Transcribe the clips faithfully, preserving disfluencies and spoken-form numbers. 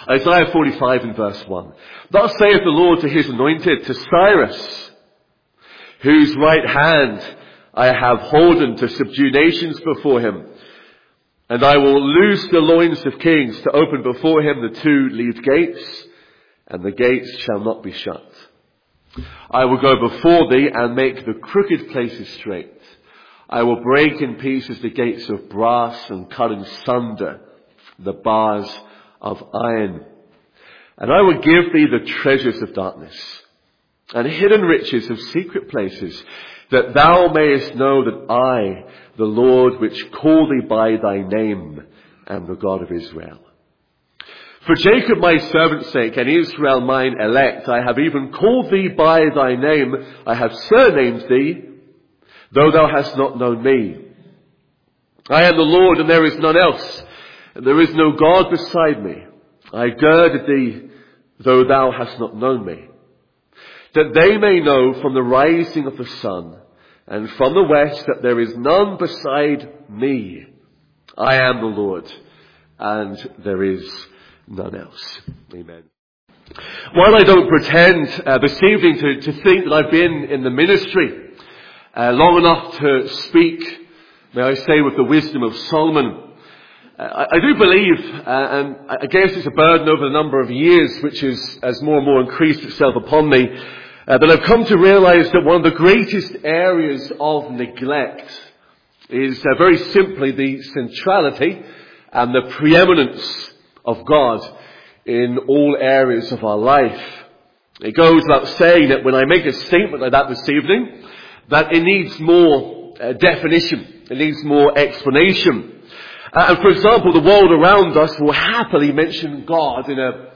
Isaiah forty-five and verse one. Thus saith the Lord to his anointed, to Cyrus, whose right hand I have holden to subdue nations before him. And I will loose the loins of kings to open before him the two-leaved gates, and the gates shall not be shut. I will go before thee and make the crooked places straight. I will break in pieces the gates of brass and cut in sunder the bars of iron. And I will give thee the treasures of darkness and hidden riches of secret places, that thou mayest know that I, the Lord, which call thee by thy name, am the God of Israel. For Jacob my servant's sake, and Israel mine elect, I have even called thee by thy name. I have surnamed thee, though thou hast not known me. I am the Lord, and there is none else, and there is no God beside me. I girded thee, though thou hast not known me, that they may know from the rising of the sun and from the west that there is none beside me. I am the Lord, and there is none else. Amen. While I don't pretend uh, this evening to, to think that I've been in the ministry uh, long enough to speak, may I say, with the wisdom of Solomon, uh, I, I do believe, uh, and I guess it's a burden over a number of years, which is, has more and more increased itself upon me, uh, that I've come to realize that one of the greatest areas of neglect is uh, very simply the centrality and the preeminence of God in all areas of our life. It goes without saying that when I make a statement like that this evening, that it needs more uh, definition, it needs more explanation. Uh, and for example, the world around us will happily mention God in a,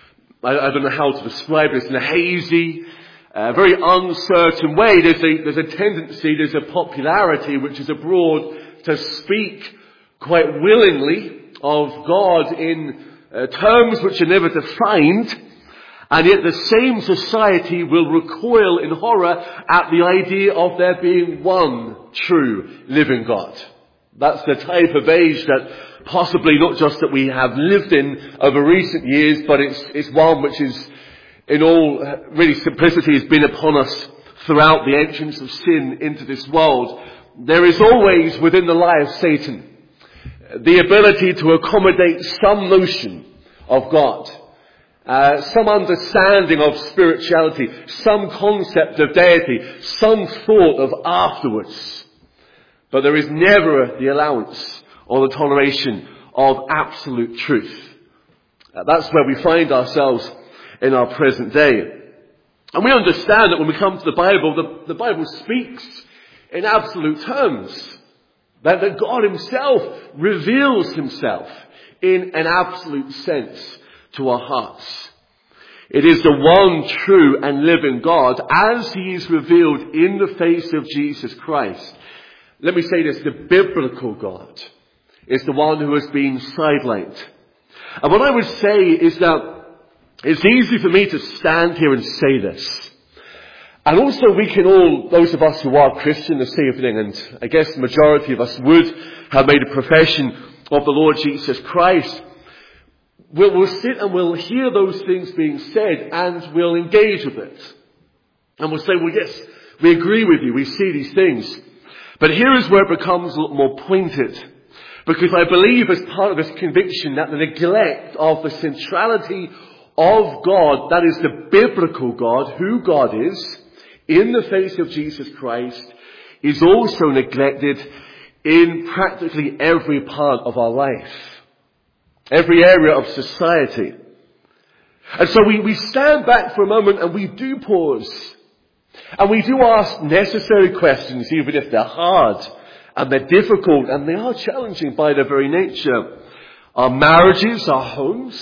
I, I don't know how to describe this, in a hazy, uh, very uncertain way. There's a, there's a tendency, there's a popularity which is abroad to speak quite willingly of God in uh, terms which are never defined, and yet the same society will recoil in horror at the idea of there being one true living God. That's the type of age that possibly not just that we have lived in over recent years, but it's, it's one which is, in all uh, really simplicity, has been upon us throughout the entrance of sin into this world. There is always within the lie of Satan the ability to accommodate some notion of God, uh, some understanding of spirituality, some concept of deity, some thought of afterwards. But there is never the allowance or the toleration of absolute truth. Uh, that's where we find ourselves in our present day. And we understand that when we come to the Bible, the, the Bible speaks in absolute terms. That, that God himself reveals himself in an absolute sense to our hearts. It is the one true and living God as he is revealed in the face of Jesus Christ. Let me say this, the biblical God is the one who has been sidelined. And what I would say is that it's easy for me to stand here and say this. And also we can all, those of us who are Christian this evening, and I guess the majority of us would have made a profession of the Lord Jesus Christ, we'll, we'll sit and we'll hear those things being said and we'll engage with it. And we'll say, well, yes, we agree with you, we see these things. But here is where it becomes a lot more pointed. Because I believe as part of this conviction that the neglect of the centrality of God, that is the biblical God, who God is, in the face of Jesus Christ, is also neglected in practically every part of our life. Every area of society. And so we, we stand back for a moment and we do pause. And we do ask necessary questions, even if they're hard and they're difficult and they are challenging by their very nature. Our marriages, our homes,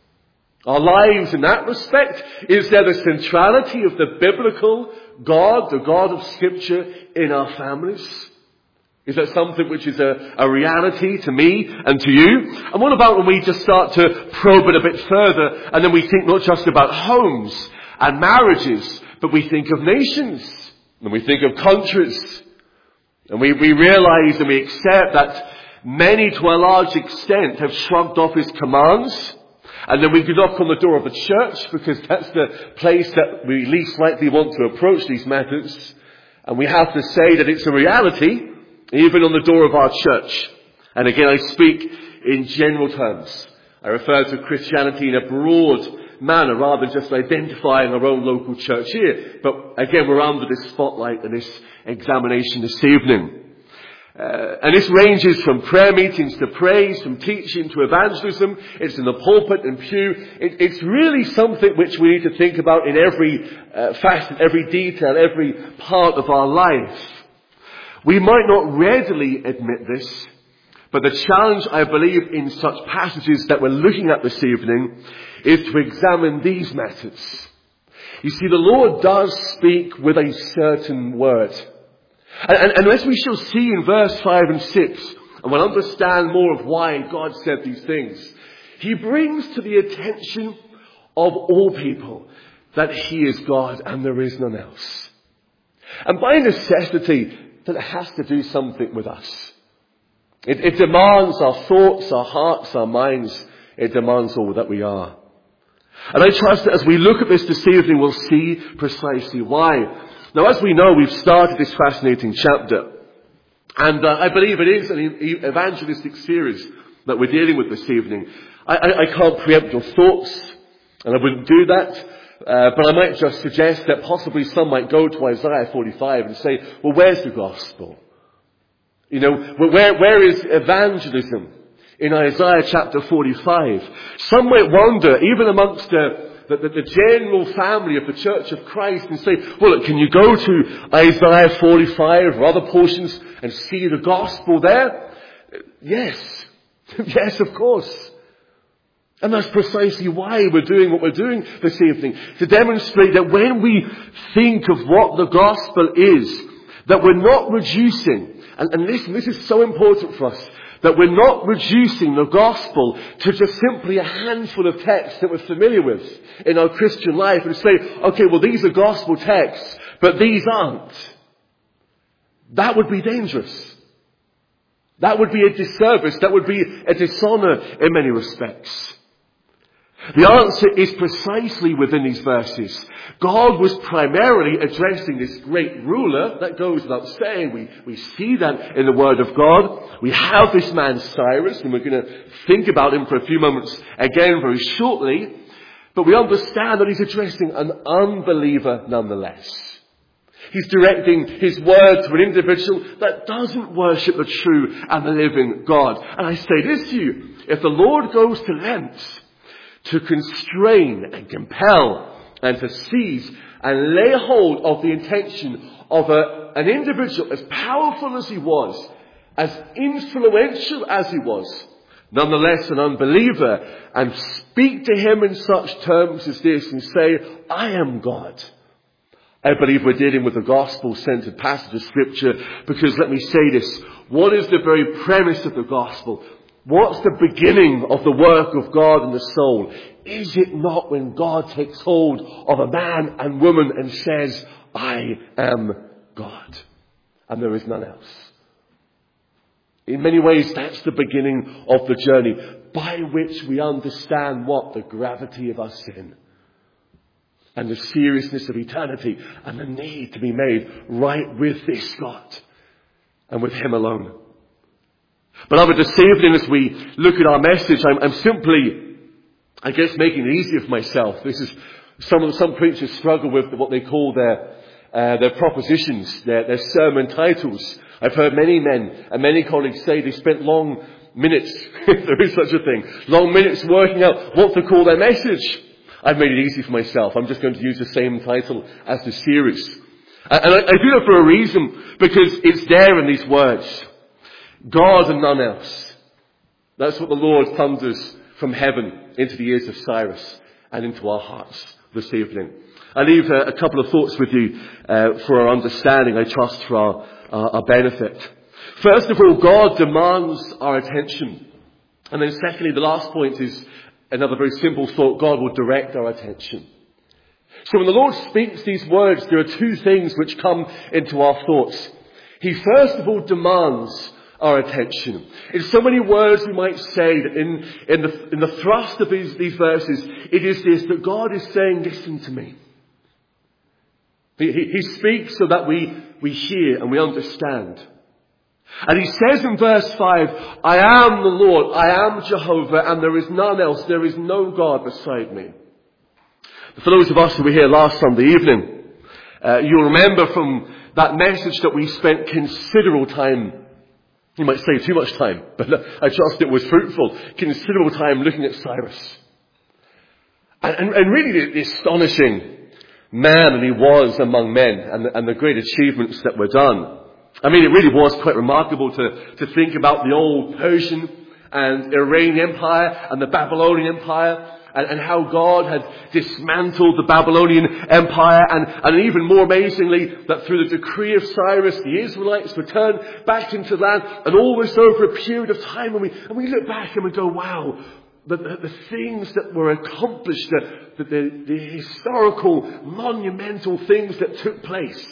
our lives in that respect, is there the centrality of the biblical God, the God of Scripture in our families? Is that something which is a, a reality to me and to you? And what about when we just start to probe it a bit further and then we think not just about homes and marriages, but we think of nations and we think of countries. And we, we realize and we accept that many to a large extent have shrugged off his commands And then we can knock on the door of the church, because that's the place that we least likely want to approach these matters. And we have to say that it's a reality, even on the door of our church. And again, I speak in general terms. I refer to Christianity in a broad manner, rather than just identifying our own local church here. But again, we're under this spotlight and this examination this evening. Uh, and this ranges from prayer meetings to praise, from teaching to evangelism. It's in the pulpit and pew. It, it's really something which we need to think about in every uh, facet, every detail, every part of our life. We might not readily admit this, but the challenge, I believe, in such passages that we're looking at this evening is to examine these matters. You see, the Lord does speak with a certain word. And, and, and as we shall see in verse five and six, and we'll understand more of why God said these things, He brings to the attention of all people that He is God and there is none else. And by necessity, that it has to do something with us. It, it demands our thoughts, our hearts, our minds. It demands all that we are. And I trust that as we look at this this evening, we'll see precisely why. Now, as we know, we've started this fascinating chapter. And uh, I believe it is an evangelistic series that we're dealing with this evening. I, I, I can't preempt your thoughts, and I wouldn't do that. Uh, but I might just suggest that possibly some might go to Isaiah forty-five and say, well, where's the gospel? You know, where, where is evangelism in Isaiah chapter forty-five? Some might wonder, even amongst the, the, the general family of the Church of Christ, and say, well, can you go to Isaiah forty-five or other portions and see the gospel there? Yes. Yes, of course. And that's precisely why we're doing what we're doing this evening. To demonstrate that when we think of what the gospel is, that we're not reducing, and, and listen, this is so important for us, that we're not reducing the gospel to just simply a handful of texts that we're familiar with in our Christian life and say, okay, well, these are gospel texts, but these aren't. That would be dangerous. That would be a disservice. That would be a dishonor in many respects. The answer is precisely within these verses. God was primarily addressing this great ruler. That goes without saying. We, we see that in the Word of God. We have this man Cyrus, and we're going to think about him for a few moments again very shortly. But we understand that he's addressing an unbeliever nonetheless. He's directing his word to an individual that doesn't worship the true and the living God. And I say this to you, if the Lord goes to lengths to constrain and compel and to seize and lay hold of the intention of a, an individual as powerful as he was, as influential as he was, nonetheless an unbeliever, and speak to him in such terms as this and say, I am God. I believe we're dealing with a gospel-centered passage of Scripture, because let me say this, what is the very premise of the gospel? What's the beginning of the work of God in the soul? Is it not when God takes hold of a man and woman and says, I am God, and there is none else? In many ways, that's the beginning of the journey by which we understand what? The gravity of our sin and the seriousness of eternity and the need to be made right with this God and with Him alone. Beloved, this evening as we look at our message, I'm, I'm simply, I guess, making it easier for myself. This is some some preachers struggle with what they call their uh, their propositions, their, their sermon titles. I've heard many men and many colleagues say they spent long minutes, if there is such a thing, long minutes working out what to call their message. I've made it easy for myself. I'm just going to use the same title as the series. And I, I do that for a reason, because it's there in these words. God and none else. That's what the Lord thunders from heaven into the ears of Cyrus and into our hearts this evening. I leave a, a couple of thoughts with you uh, for our understanding, I trust for our, uh, our benefit. First of all, God demands our attention. And then secondly, the last point is another very simple thought. God will direct our attention. So when the Lord speaks these words, there are two things which come into our thoughts. He first of all demands our attention. In so many words we might say that in, in, the, in the thrust of these, these verses, it is this, that God is saying, listen to me. He, he, he speaks so that we, we hear and we understand. And he says in verse five, I am the Lord, I am Jehovah, and there is none else, there is no God beside me. For those of us who were here last Sunday evening, uh, you'll remember from that message that we spent considerable time, you might say too much time, but I trust it was fruitful, considerable time looking at Cyrus. And, and, and really the, the astonishing man that he was among men, and the, and the great achievements that were done. I mean, it really was quite remarkable to, to think about the old Persian and Iranian Empire and the Babylonian Empire, and, and how God had dismantled the Babylonian Empire, and, and even more amazingly, that through the decree of Cyrus, the Israelites returned back into land, and all this over a period of time, and we, and we look back and we go, wow, the, the, the things that were accomplished, the, the, the historical, monumental things that took place.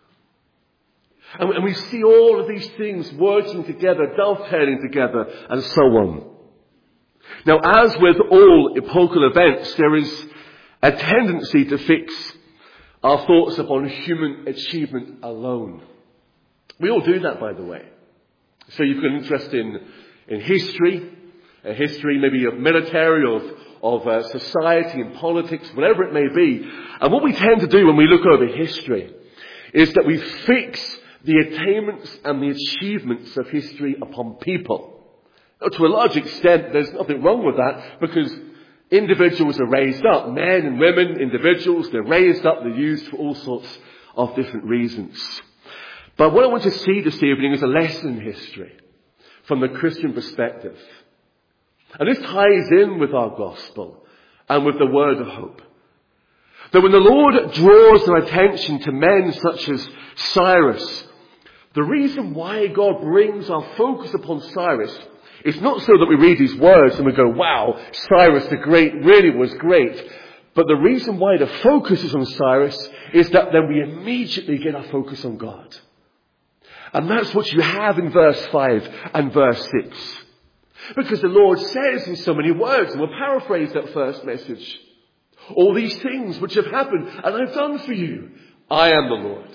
And, and we see all of these things working together, dovetailing together, and so on. Now, as with all epochal events, there is a tendency to fix our thoughts upon human achievement alone. We all do that, by the way. So you've got an interest in, in history, a history maybe of military, of, of uh, society and politics, whatever it may be. And what we tend to do when we look over history is that we fix the attainments and the achievements of history upon people. Now, to a large extent, there's nothing wrong with that, because individuals are raised up. Men and women, individuals, they're raised up, they're used for all sorts of different reasons. But what I want to see this evening is a lesson in history from the Christian perspective. And this ties in with our gospel and with the word of hope. That when the Lord draws our attention to men such as Cyrus, the reason why God brings our focus upon Cyrus is not so that we read these words and we go, wow, Cyrus the Great really was great. But the reason why the focus is on Cyrus is that then we immediately get our focus on God. And that's what you have in verse five and verse six. Because the Lord says in so many words, and we'll paraphrase that first message, all these things which have happened and I've done for you, I am the Lord.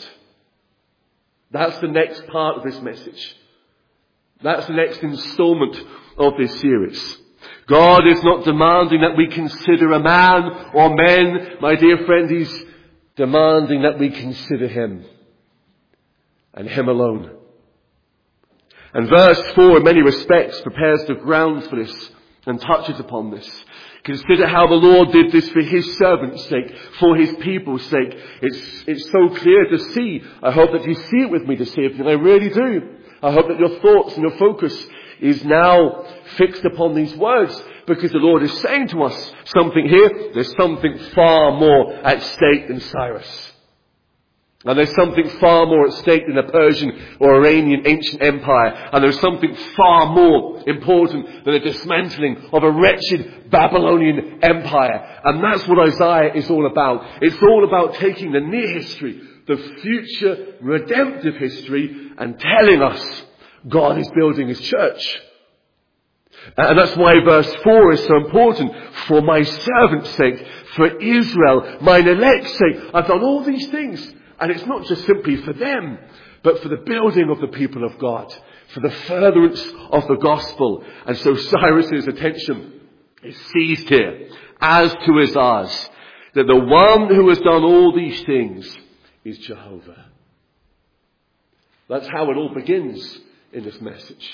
That's the next part of this message. That's the next installment of this series. God is not demanding that we consider a man or men. My dear friend, He's demanding that we consider Him and Him alone. And verse four, in many respects, prepares the ground for this and touches upon this. Consider how the Lord did this for His servants' sake, for His people's sake. It's, it's so clear to see. I hope that you see it with me this evening. I really do. I hope that your thoughts and your focus is now fixed upon these words, because the Lord is saying to us something here. There's something far more at stake than Cyrus. And there's something far more at stake than a Persian or Iranian ancient empire. And there's something far more important than the dismantling of a wretched Babylonian empire. And that's what Isaiah is all about. It's all about taking the near history, the future redemptive history, and telling us God is building His church. And that's why verse four is so important. For my servant's sake, for Israel, mine elect's sake, I've done all these things. And it's not just simply for them, but for the building of the people of God, for the furtherance of the gospel. And so Cyrus's attention is seized here, as to is ours, that the one who has done all these things is Jehovah. That's how it all begins in this message.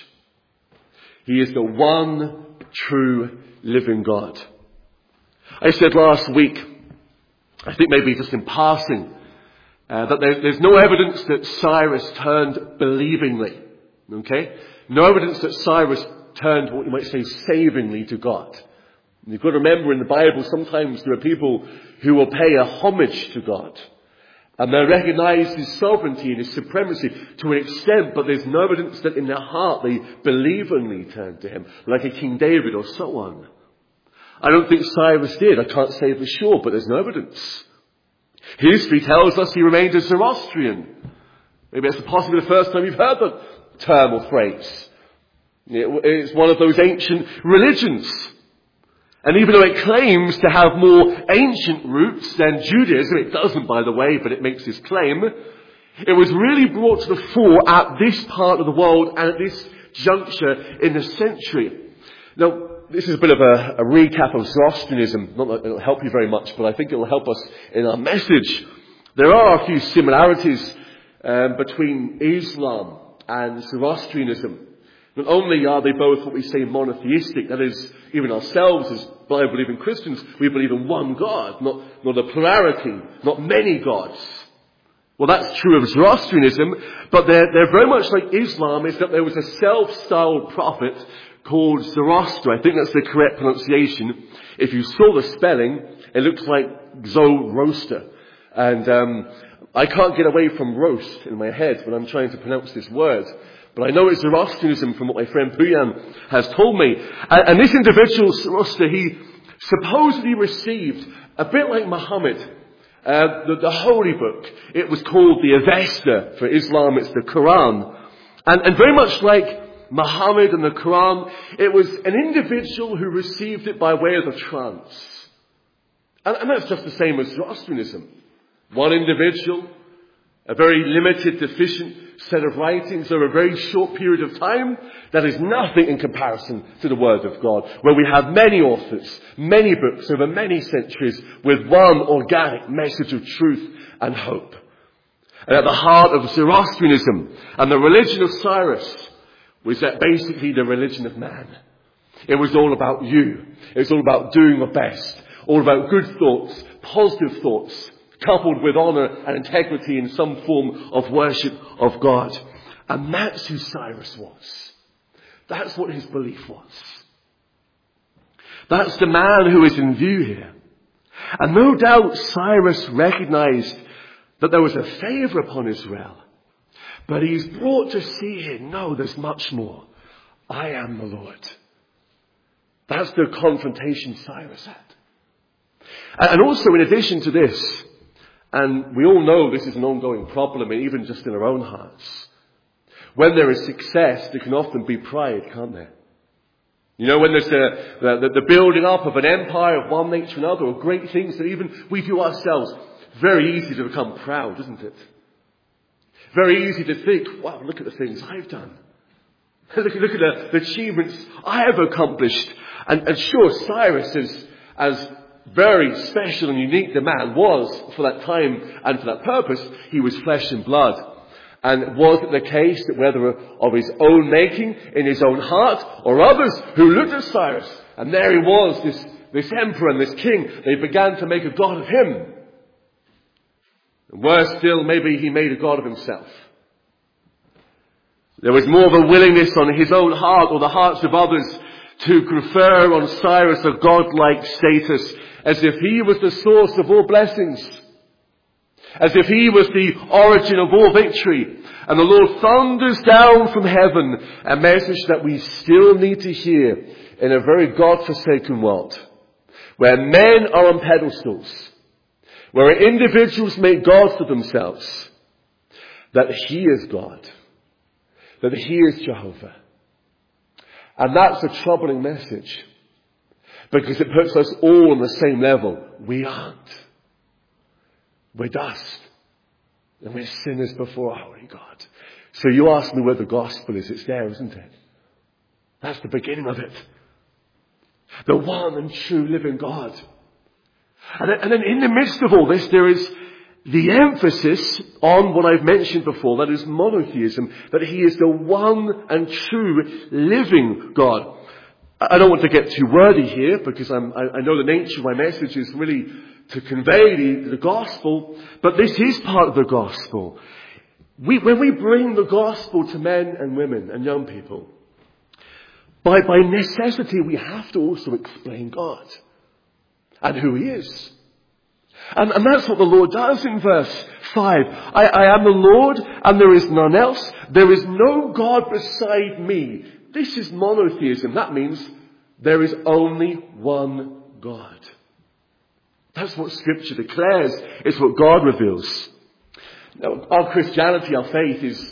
He is the one true living God. I said last week, I think maybe just in passing, Uh, that there, there's no evidence that Cyrus turned believingly. Okay? No evidence that Cyrus turned, what you might say, savingly to God. And you've got to remember, in the Bible, sometimes there are people who will pay a homage to God. And they recognize His sovereignty and His supremacy to an extent, but there's no evidence that in their heart they believingly turned to Him, like a King David or so on. I don't think Cyrus did. I can't say for sure, but there's no evidence. History tells us he remained a Zoroastrian. Maybe that's possibly the first time you've heard that, term or phrase. It's one of those ancient religions. And even though it claims to have more ancient roots than Judaism, it doesn't, by the way, but it makes this claim, it was really brought to the fore at this part of the world and at this juncture in the century. Now, this is a bit of a, a recap of Zoroastrianism. Not that it'll help you very much, but I think it'll help us in our message. There are a few similarities um, between Islam and Zoroastrianism. Not only are they both what we say monotheistic, that is, even ourselves as Bible-believing Christians, we believe in one God, not, not a plurality, not many gods. Well, that's true of Zoroastrianism, but they're, they're very much like Islam, is that there was a self-styled prophet called Zoroaster. I think that's the correct pronunciation. If you saw the spelling, it looks like Zoroaster. And um, I can't get away from roast in my head when I'm trying to pronounce this word. But I know it's Zoroastrianism from what my friend Puyan has told me. And, and this individual, Zoroaster, he supposedly received, a bit like Muhammad, uh, the, the holy book. It was called the Avesta. For Islam, it's the Quran. And, and very much like Muhammad and the Quran, it was an individual who received it by way of a trance. And, and that's just the same as Zoroastrianism. One individual, a very limited, deficient set of writings over a very short period of time, that is nothing in comparison to the Word of God, where we have many authors, many books over many centuries with one organic message of truth and hope. And at the heart of Zoroastrianism and the religion of Cyrus was that basically the religion of man. It was all about you. It was all about doing your best. All about good thoughts, positive thoughts, coupled with honor and integrity in some form of worship of God. And that's who Cyrus was. That's what his belief was. That's the man who is in view here. And no doubt Cyrus recognized that there was a favor upon Israel. But he's brought to see here, no, there's much more. I am the Lord. That's the confrontation Cyrus had. And also in addition to this, and we all know this is an ongoing problem, even just in our own hearts. When there is success, there can often be pride, can't there? You know, when there's the, the, the building up of an empire of one nature to another, or great things that even we do ourselves, very easy to become proud, isn't it? Very easy to think, wow, look at the things I've done. look, look at the, the achievements I have accomplished. And, and sure, Cyrus is as very special and unique the man was for that time and for that purpose. He was flesh and blood. And was it the case that whether of his own making, in his own heart, or others who looked at Cyrus, and there he was, this, this emperor and this king, they began to make a god of him. And worse still, maybe he made a god of himself. There was more of a willingness on his own heart or the hearts of others to confer on Cyrus a godlike status, as if he was the source of all blessings, as if he was the origin of all victory. And the Lord thunders down from heaven a message that we still need to hear in a very God-forsaken world, where men are on pedestals, where individuals make gods for themselves, that he is God, that he is Jehovah. And that's a troubling message, because it puts us all on the same level. We aren't. We're dust. And we're sinners before our holy God. So you ask me where the gospel is. It's there, isn't it? That's the beginning of it. The one and true living God. And then, and then in the midst of all this, there is the emphasis on what I've mentioned before, that is monotheism, that he is the one and true living God. I don't want to get too wordy here, because I'm, I, I know the nature of my message is really to convey the, the gospel, but this is part of the gospel. We, when we bring the gospel to men and women and young people, by, by necessity we have to also explain God and who he is. And, and that's what the Lord does in verse five. I, I am the Lord and there is none else. There is no God beside me. This is monotheism. That means there is only one God. That's what Scripture declares. It's what God reveals. Now, our Christianity, our faith is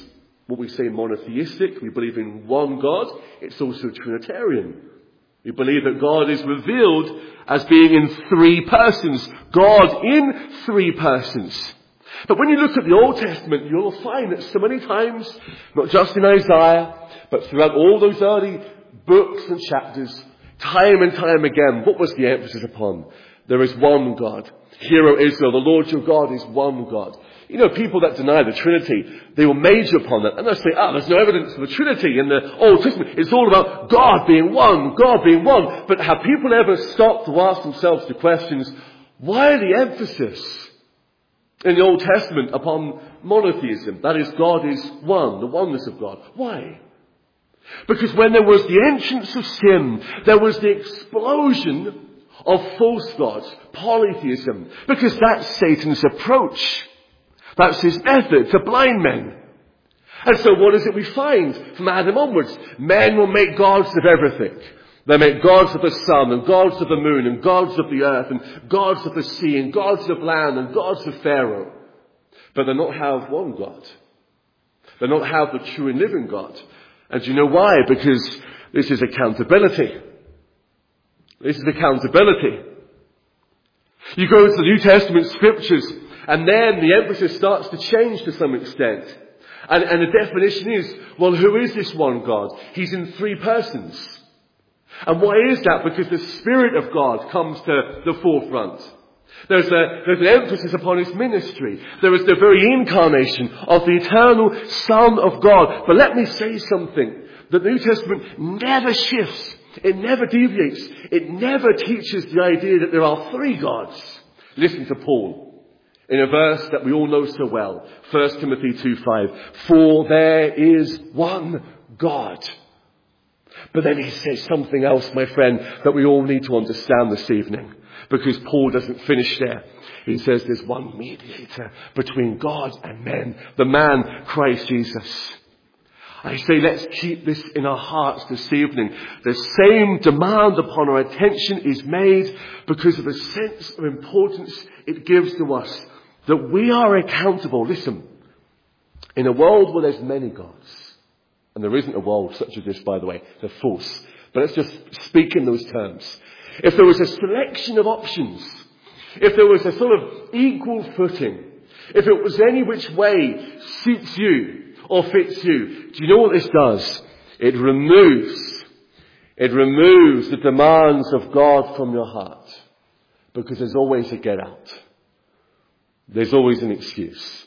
what we say monotheistic. We believe in one God. It's also Trinitarian. We believe that God is revealed as being in three persons. God in three persons. But when you look at the Old Testament, you'll find that so many times, not just in Isaiah, but throughout all those early books and chapters, time and time again, what was the emphasis upon? There is one God. Hear, O Israel, the Lord your God is one God. You know, people that deny the Trinity, they will major upon that. And they'll say, ah, there's no evidence for the Trinity in the Old Testament. It's all about God being one, God being one. But have people ever stopped to ask themselves the questions, why the emphasis in the Old Testament upon monotheism? That is, God is one, the oneness of God. Why? Because when there was the entrance of sin, there was the explosion of false gods, polytheism. Because that's Satan's approach. That's his method to blind men. And so what is it we find from Adam onwards? Men will make gods of everything. They make gods of the sun, and gods of the moon, and gods of the earth, and gods of the sea, and gods of land, and gods of Pharaoh. But they not have one God. They not have the true and living God. And do you know why? Because this is accountability. This is accountability. You go to the New Testament scriptures, and then the emphasis starts to change to some extent. And, and the definition is, well, who is this one God? He's in three persons. And why is that? Because the Spirit of God comes to the forefront. There's, a, there's an emphasis upon his ministry. There is the very incarnation of the eternal Son of God. But let me say something. The New Testament never shifts. It never deviates. It never teaches the idea that there are three gods. Listen to Paul in a verse that we all know so well. First Timothy two five. For there is one God. But then he says something else, my friend, that we all need to understand this evening. Because Paul doesn't finish there. He says there's one mediator between God and men. The man, Christ Jesus. I say let's keep this in our hearts this evening. The same demand upon our attention is made because of the sense of importance it gives to us. That we are accountable. Listen, in a world where there's many gods, and there isn't a world such as this, by the way, they're false. But let's just speak in those terms. If there was a selection of options, if there was a sort of equal footing, if it was any which way suits you or fits you, do you know what this does? It removes, it removes the demands of God from your heart. Because there's always a get out. There's always an excuse.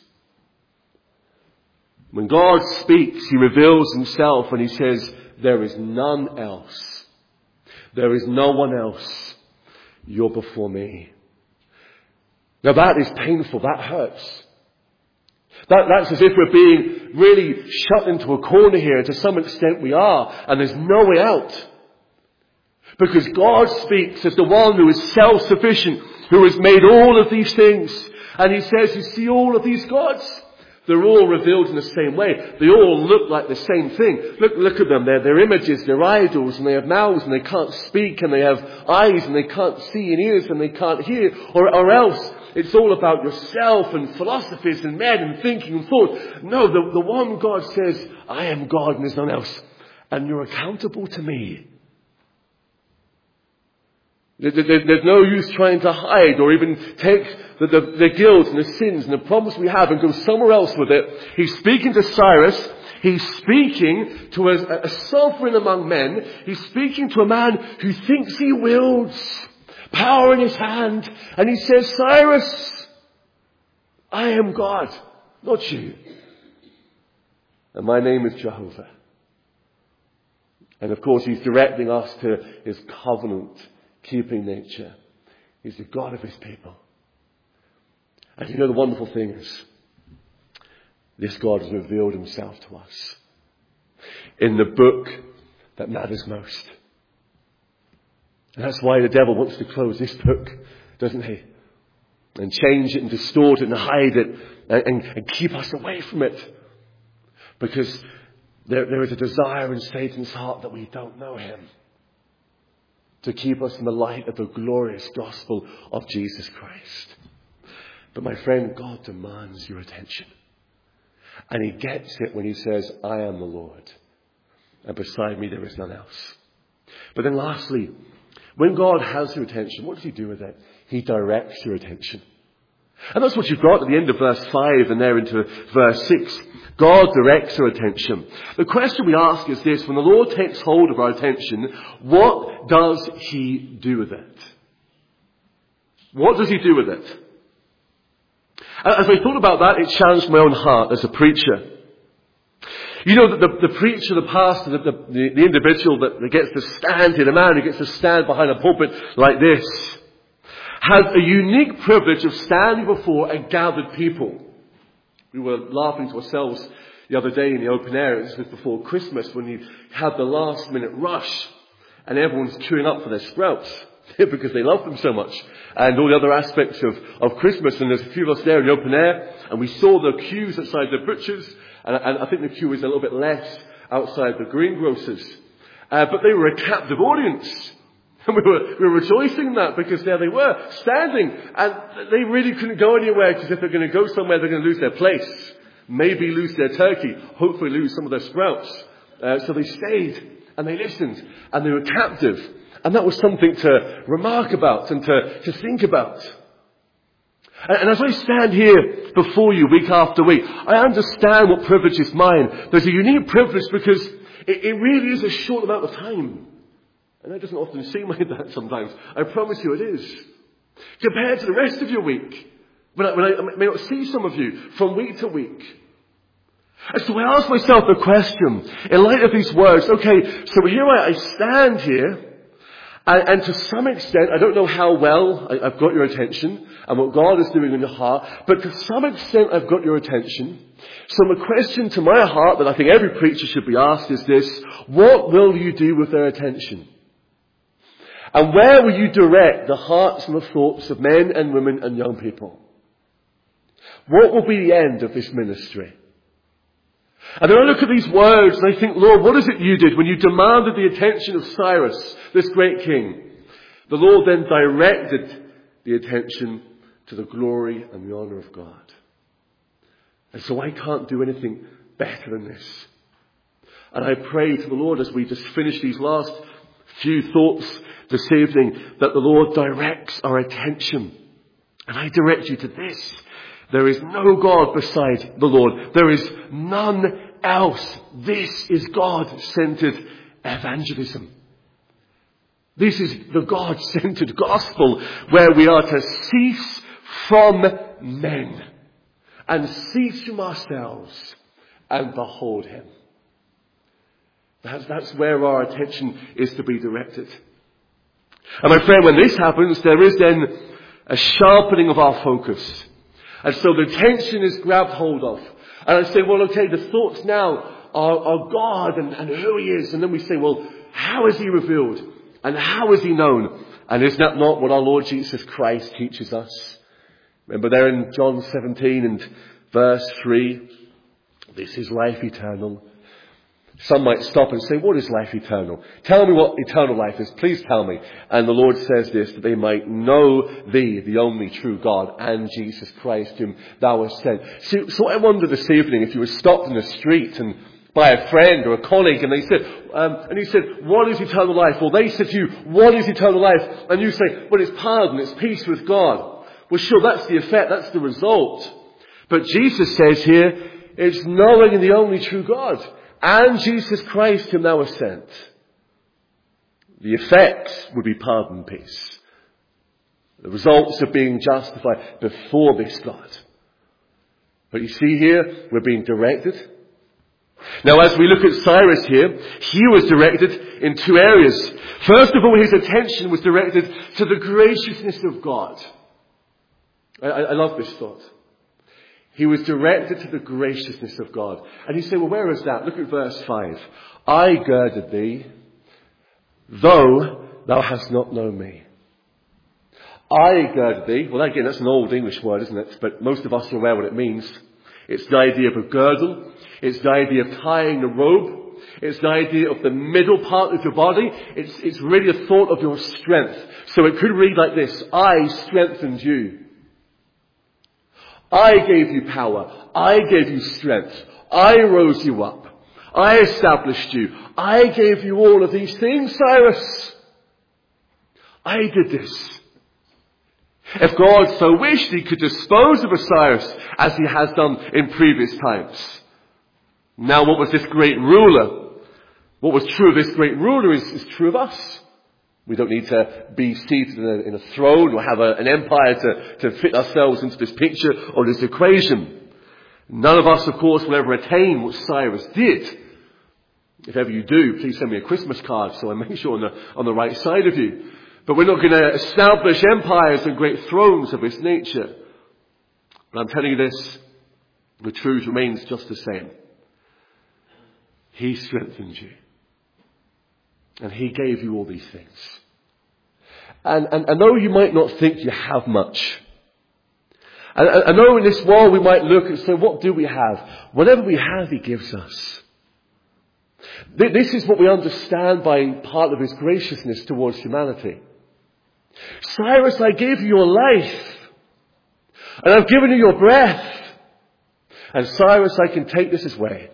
When God speaks, he reveals himself and he says, there is none else. There is no one else. You're before me. Now that is painful. That hurts. That, that's as if we're being really shut into a corner here. And to some extent we are. And there's no way out. Because God speaks as the one who is self-sufficient, who has made all of these things. And he says, you see all of these gods? They're all revealed in the same way. They all look like the same thing. Look, look at them. They're, they're images, they're idols, and they have mouths, and they can't speak, and they have eyes, and they can't see, and ears, and they can't hear. Or, or else, it's all about yourself, and philosophies, and men, and thinking, and thought. No, the, the one God says, I am God, and there's none else. And you're accountable to me. There's no use trying to hide or even take the, the, the guilt and the sins and the problems we have and go somewhere else with it. He's speaking to Cyrus. He's speaking to a, a sovereign among men. He's speaking to a man who thinks he wields power in his hand. And he says, Cyrus, I am God, not you. And my name is Jehovah. And of course, he's directing us to his covenant keeping nature. He's the God of his people. And you know the wonderful thing is, this God has revealed himself to us in the book that matters most. And that's why the devil wants to close this book, doesn't he? And change it and distort it and hide it and, and, and keep us away from it. Because there, there is a desire in Satan's heart that we don't know him. To keep us in the light of the glorious gospel of Jesus Christ. But my friend, God demands your attention. And he gets it when he says, I am the Lord, and beside me there is none else. But then lastly, when God has your attention, what does he do with it? He directs your attention. And that's what you've got at the end of verse five and there into verse six. God directs our attention. The question we ask is this: when the Lord takes hold of our attention, what does he do with it? What does he do with it? As I thought about that, it challenged my own heart as a preacher. You know, that the, the preacher, the pastor, the, the, the individual that, that gets to stand here, the man who gets to stand behind a pulpit like this, has a unique privilege of standing before a gathered people. We were laughing to ourselves the other day in the open air. It was before Christmas when you had the last minute rush and everyone's queuing up for their sprouts because they love them so much, and all the other aspects of, of Christmas. And there's a few of us there in the open air, and we saw the queues outside the butchers, and, and I think the queue was a little bit less outside the greengrocers. Uh, but they were a captive audience. And we were, we were rejoicing in that, because there they were, standing, and they really couldn't go anywhere, because if they're going to go somewhere, they're going to lose their place. Maybe lose their turkey, hopefully lose some of their sprouts. Uh, so they stayed, and they listened, and they were captive. And that was something to remark about and to, to think about. And, and as I stand here before you week after week, I understand what privilege is mine. There's a unique privilege because it, it really is a short amount of time. And that doesn't often seem like that sometimes. I promise you it is. Compared to the rest of your week, when I, when I may not see some of you from week to week. And so I ask myself the question, in light of these words, okay, so here I, I stand here, and, and to some extent, I don't know how well I, I've got your attention, and what God is doing in your heart, but to some extent I've got your attention. So my question to my heart that I think every preacher should be asked is this: what will you do with their attention? And where will you direct the hearts and the thoughts of men and women and young people? What will be the end of this ministry? And then I look at these words and I think, Lord, what is it you did when you demanded the attention of Cyrus, this great king? The Lord then directed the attention to the glory and the honour of God. And so I can't do anything better than this. And I pray to the Lord as we just finish these last few thoughts this evening, that the Lord directs our attention. And I direct you to this: there is no God beside the Lord. There is none else. This is God-centered evangelism. This is the God-centered gospel, where we are to cease from men and cease from ourselves and behold him. That's, that's where our attention is to be directed. And my friend, when this happens, there is then a sharpening of our focus. And so the attention is grabbed hold of. And I say, well, okay, the thoughts now are, are God and, and who he is. And then we say, well, how is he revealed? And how is he known? And is that not what our Lord Jesus Christ teaches us? Remember there in John seventeen and verse three, this is life eternal. Some might stop and say, what is life eternal? Tell me what eternal life is. Please tell me. And the Lord says this: that they might know thee, the only true God, and Jesus Christ, whom thou hast sent. So, so I wonder this evening, if you were stopped in the street and by a friend or a colleague, and they said, um, and you said, what is eternal life? Well, they said to you, what is eternal life? And you say, well, it's pardon, it's peace with God. Well, sure, that's the effect, that's the result. But Jesus says here, it's knowing the only true God, and Jesus Christ whom thou hast sent. The effects would be pardon and peace. The results of being justified before this God. But you see here, we're being directed. Now as we look at Cyrus here, he was directed in two areas. First of all, his attention was directed to the graciousness of God. I, I love this thought. He was directed to the graciousness of God. And you say, well, where is that? Look at verse five. I girded thee, though thou hast not known me. I girded thee. Well, again, that's an old English word, isn't it? But most of us are aware what it means. It's the idea of a girdle. It's the idea of tying the robe. It's the idea of the middle part of your body. It's, it's really a thought of your strength. So it could read like this: I strengthened you. I gave you power. I gave you strength. I rose you up. I established you. I gave you all of these things, Cyrus. I did this. If God so wished, he could dispose of Cyrus as he has done in previous times. Now, what was this great ruler? What was true of this great ruler is, is true of us. We don't need to be seated in a, in a throne or have a, an empire to, to fit ourselves into this picture or this equation. None of us, of course, will ever attain what Cyrus did. If ever you do, please send me a Christmas card so I make sure on the, on the right side of you. But we're not going to establish empires and great thrones of this nature. But I'm telling you this, the truth remains just the same. He strengthened you. And he gave you all these things. And, and, and though you might not think you have much, and I know in this world we might look and say, what do we have? Whatever we have, he gives us. This is what we understand by part of his graciousness towards humanity. Cyrus, I gave you your life. And I've given you your breath. And Cyrus, I can take this away.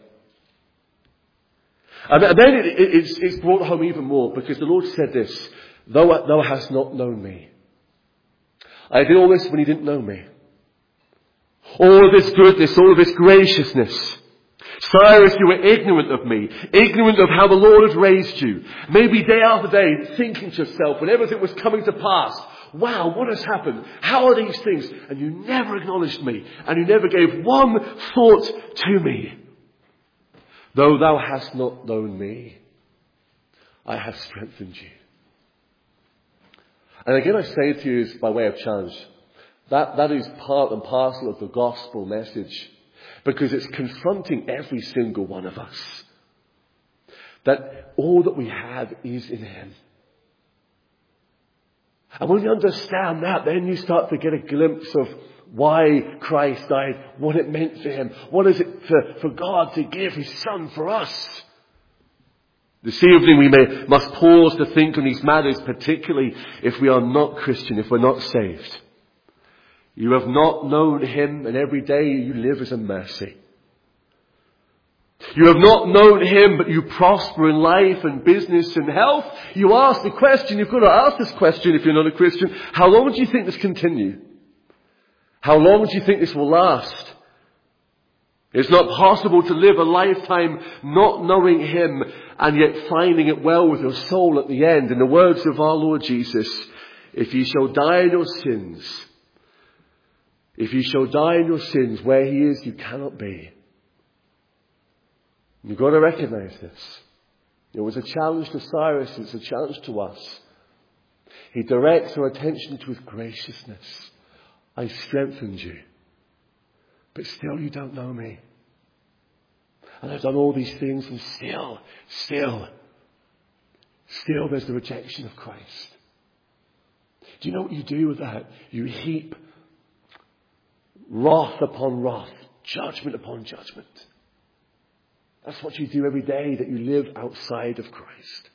And then it, it, it's, it's brought home even more because the Lord said this, Thou, thou hast not known me. I did all this when you didn't know me. All of this goodness, all of this graciousness. Cyrus, you were ignorant of me, ignorant of how the Lord had raised you. Maybe day after day, thinking to yourself, when everything was coming to pass, wow, what has happened? How are these things? And you never acknowledged me, and you never gave one thought to me. Though thou hast not known me, I have strengthened you. And again I say to you by way of challenge, that, that is part and parcel of the gospel message. Because it's confronting every single one of us. That all that we have is in him. And when you understand that, then you start to get a glimpse of why Christ died, what it meant for him. What is it for, for God to give his Son for us? This evening we may must pause to think on these matters, particularly if we are not Christian, if we're not saved. You have not known him, and every day you live as a mercy. You have not known him, but you prosper in life and business and health. You ask the question, you've got to ask this question if you're not a Christian, how long do you think this continue? How long do you think this will last? It's not possible to live a lifetime not knowing him and yet finding it well with your soul at the end. In the words of our Lord Jesus, if ye shall die in your sins, If you shall die in your sins, where he is, you cannot be. You've got to recognize this. It was a challenge to Cyrus. It's a challenge to us. He directs our attention to his graciousness. I strengthened you. But still you don't know me. And I've done all these things and still, still, still there's the rejection of Christ. Do you know what you do with that? You heap wrath upon wrath, judgment upon judgment. That's what you do every day that you live outside of Christ.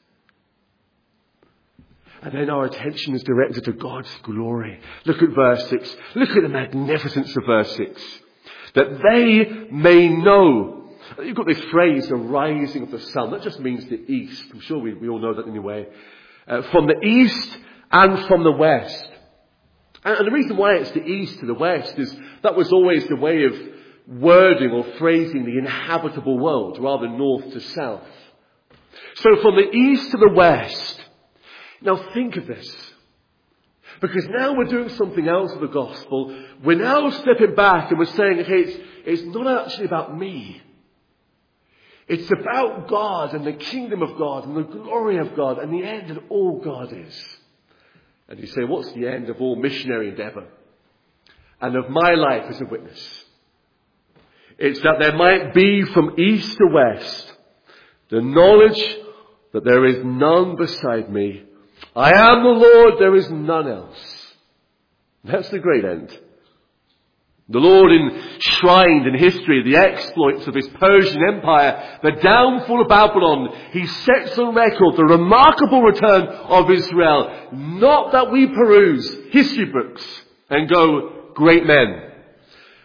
And then our attention is directed to God's glory. Look at verse six. Look at the magnificence of verse six. That they may know. You've got this phrase, the rising of the sun. That just means the east. I'm sure we, we all know that anyway. Uh, from the east and from the west. And, and the reason why it's the east to the west is that was always the way of wording or phrasing the inhabitable world, rather than north to south. So from the east to the west. Now think of this. Because now we're doing something else with the gospel. We're now stepping back and we're saying, okay, it's, it's not actually about me. It's about God and the kingdom of God and the glory of God and the end of all God is. And you say, what's the end of all missionary endeavor? And of my life as a witness? It's that there might be from east to west the knowledge that there is none beside me. I am the Lord, there is none else. That's the great end. The Lord enshrined in history the exploits of his Persian Empire, the downfall of Babylon. He sets on record the remarkable return of Israel. Not that we peruse history books and go, great men.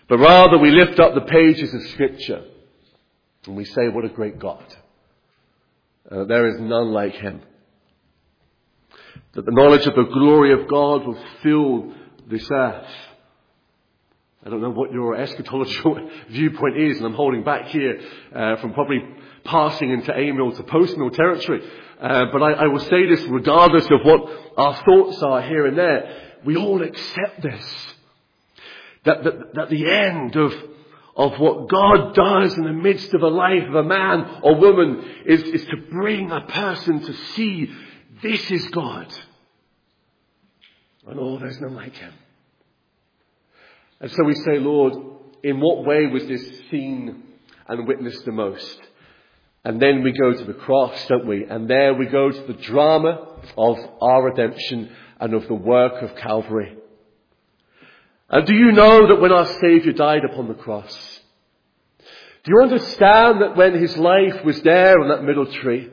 But rather we lift up the pages of Scripture and we say, what a great God. Uh, there is none like him. That the knowledge of the glory of God will fill this earth. I don't know what your eschatological viewpoint is, and I'm holding back here uh, from probably passing into amill to post-mill territory. Uh, but I, I will say this regardless of what our thoughts are here and there. We all accept this. That, that, that the end of, of what God does in the midst of a life of a man or woman is, is to bring a person to see this is God. And oh, there's none like him. And so we say, Lord, in what way was this seen and witnessed the most? And then we go to the cross, don't we? And there we go to the drama of our redemption and of the work of Calvary. And do you know that when our Saviour died upon the cross, do you understand that when his life was there on that middle tree,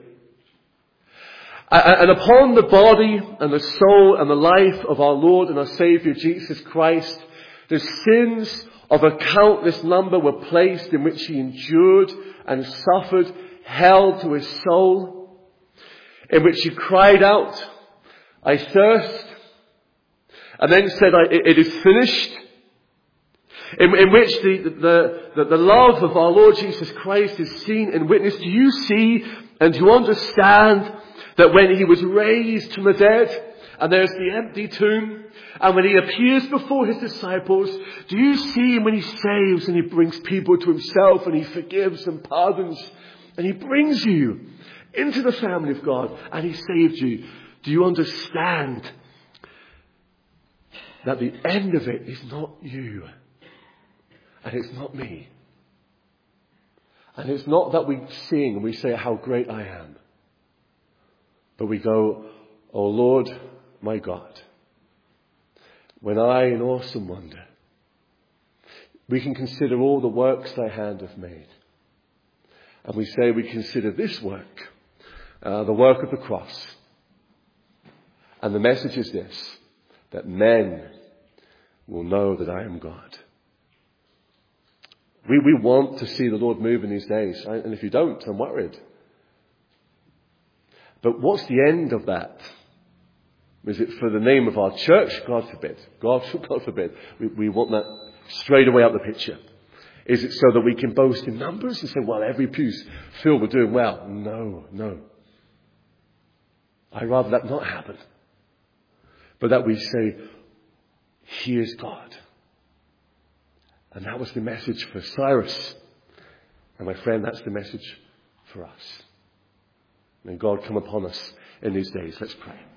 and upon the body and the soul and the life of our Lord and our Saviour Jesus Christ, the sins of a countless number were placed in which he endured and suffered hell to his soul, in which he cried out, I thirst, and then said, I, it is finished, in, in which the, the, the, the love of our Lord Jesus Christ is seen and witnessed. Do you see and do you understand that when he was raised from the dead, and there's the empty tomb, and when he appears before his disciples, do you see him when he saves and he brings people to himself and he forgives and pardons and he brings you into the family of God and he saved you? Do you understand that the end of it is not you and it's not me? And it's not that we sing and we say how great I am, but we go, oh Lord, my God, when I in awesome wonder, we can consider all the works thy hand hath made. And we say we consider this work, uh, the work of the cross. And the message is this, that men will know that I am God. We, we want to see the Lord move in these days. And if you don't, I'm worried. But what's the end of that? Is it for the name of our church? God forbid. God, God forbid. We, we want that straight away out the picture. Is it so that we can boast in numbers and say, well, every pew's filled, we're doing well? No, no. I'd rather that not happen. But that we say, he is God. And that was the message for Cyrus. And my friend, that's the message for us. May God come upon us in these days. Let's pray.